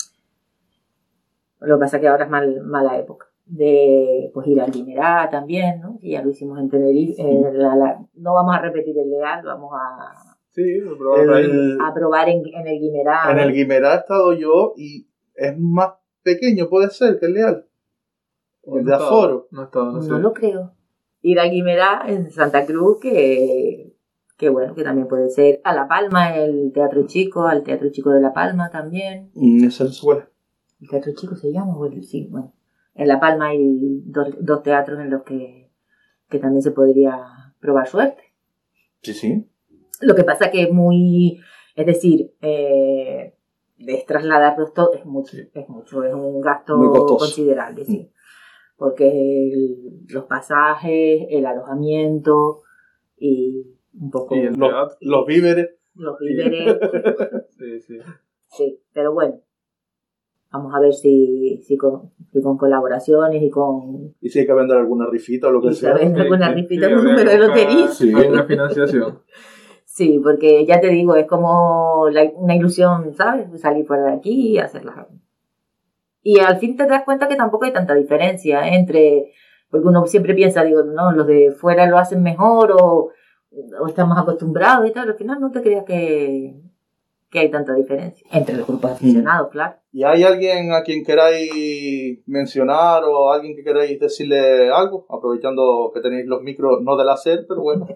Lo que pasa es que ahora es mal, mala época de pues ir al Guimerá también, ¿no? Y ya lo hicimos en Tenerife. Eh, la, la, no vamos a repetir el Leal, vamos a... Sí, a probar, el, a probar en, en el Guimerá. En ¿eh? el Guimerá he estado yo y es más pequeño, puede ser, que el Leal. O el de aforo. No, está, no, no, sé. no lo creo. Ir al Guimerá en Santa Cruz, que, que bueno, que también puede ser. A La Palma, el Teatro Chico, al Teatro Chico de La Palma también. Mm, esa es buena. ¿El Teatro Chico se llama? Bueno, sí, bueno. En La Palma hay dos, dos teatros en los que, que también se podría probar suerte. Sí, sí. Lo que pasa que es muy, es decir, eh, es trasladarlos todos, es mucho, sí. es mucho, es un gasto considerable, sí. Porque el, los pasajes, el alojamiento y un poco... Y el, los, los víveres. Los víveres. Sí, sí. Sí, pero bueno. Vamos a ver si, si, con, si con colaboraciones y con... Y si hay que vender alguna rifita o lo que y sea. Si vender alguna sí, rifita, sí, un número de lotería. Sí, hay una financiación. Sí, porque ya te digo, es como la, una ilusión, ¿sabes? Salir fuera de aquí y hacerla. Y al fin te das cuenta que tampoco hay tanta diferencia entre... Porque uno siempre piensa, digo, no, los de fuera lo hacen mejor o, o están más acostumbrados y tal. Al final no te creas que, que hay tanta diferencia entre los grupos aficionados, claro. ¿Y hay alguien a quien queráis mencionar o alguien que queráis decirle algo? Aprovechando que tenéis los micros, no de la SER, pero bueno.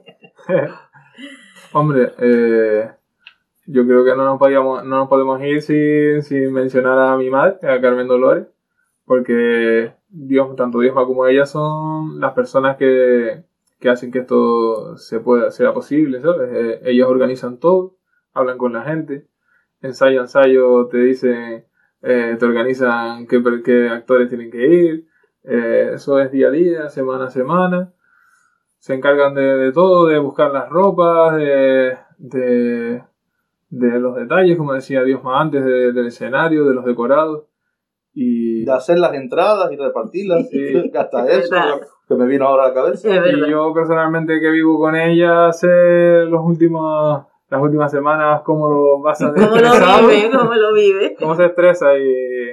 Hombre, eh, yo creo que no nos, podíamos, no nos podemos ir sin, sin mencionar a mi madre, a Carmen Dolores, porque Dios, tanto Diosma como ella son las personas que, que hacen que esto se pueda, sea posible, ¿sabes? Eh, ellas organizan todo, hablan con la gente, ensayo a ensayo te dicen, eh, te organizan qué, qué actores tienen que ir, eh, eso es día a día, semana a semana, se encargan de, de todo, de buscar las ropas, de, de, de los detalles, como decía Diosma antes, de, del escenario, de los decorados. Y de hacer las entradas y repartirlas, sí. Hasta eso que me vino ahora a la cabeza. Y yo personalmente que vivo con ella sé los últimos, las últimas semanas cómo lo pasa de cómo lo vive, cómo lo vive, cómo se estresa y,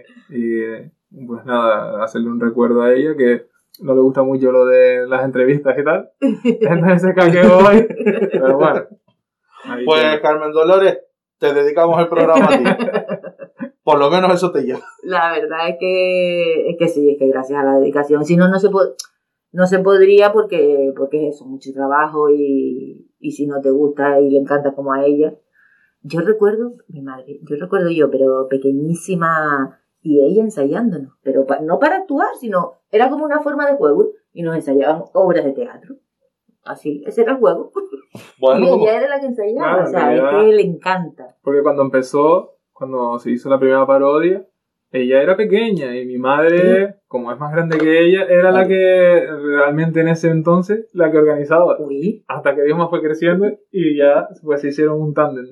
y pues nada, hacerle un recuerdo a ella que no le gusta mucho lo de las entrevistas y tal, entonces se caqueó hoy, pero bueno. Pues que... Carmen Dolores, te dedicamos el programa a ti. Por lo menos eso te lleva. La verdad es que es que sí, es que gracias a la dedicación. Si no, no se, po- no se podría porque, porque es eso, mucho trabajo y, y si no te gusta y le encanta como a ella. Yo recuerdo, mi madre, yo recuerdo yo, pero pequeñísima y ella ensayándonos, pero pa- no para actuar, sino era como una forma de juego y nos ensayaban obras de teatro. Así, ese era el juego. Bueno, y ella como... era la que ensayaba, claro, o sea, es que le encanta. Porque cuando empezó, cuando se hizo la primera parodia, ella era pequeña y mi madre, sí. como es más grande que ella, era ah. la que realmente en ese entonces la que organizaba. Uy. Hasta que Diosma fue creciendo y ya pues se hicieron un tándem.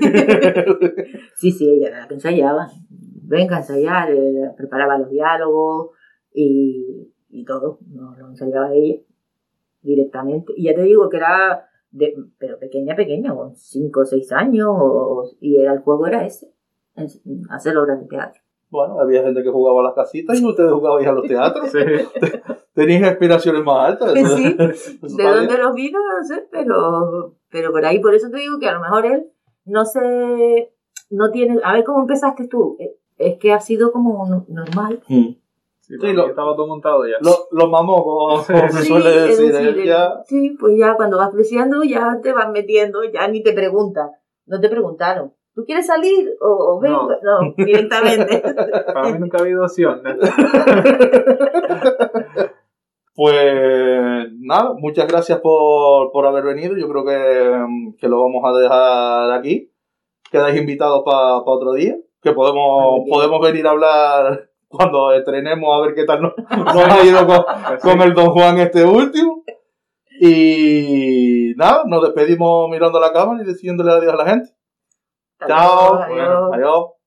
Sí, sí, ella era la que ensayaba. Venga a ensayar, eh, preparaba los diálogos y, y todo. No, lo ensayaba ella directamente. Y ya te digo que era, de, pero pequeña, pequeña, con cinco o seis años, o, y era, el juego era ese, hacer obras de teatro. Bueno, había gente que jugaba a las casitas y ustedes jugaban a los teatros. Sí. Tenían aspiraciones más altas. Eso, sí, eso de dónde los vino, no sé, pero, pero por ahí, por eso te digo que a lo mejor él no se, no tiene, a ver cómo empezaste tú, es que ha sido como normal. Mm. Sí, sí, lo, estaba todo montado ya. Lo, lo mamó, como, como sí, se suele decir. decir ¿eh? Ya... Sí, pues ya cuando vas creciendo ya te van metiendo, ya ni te preguntan, no te preguntaron. ¿Tú quieres salir o, o ven? No, no directamente. Para mí nunca ha habido opción. ¿no? Pues nada, muchas gracias por, por haber venido. Yo creo que, que lo vamos a dejar aquí. Quedáis invitados para pa otro día. Que podemos, podemos venir a hablar cuando estrenemos a ver qué tal nos, nos ha ido con, con el Don Juan este último. Y nada, nos despedimos mirando a la cámara y diciéndole adiós a la gente. Chao. Adiós. Adiós.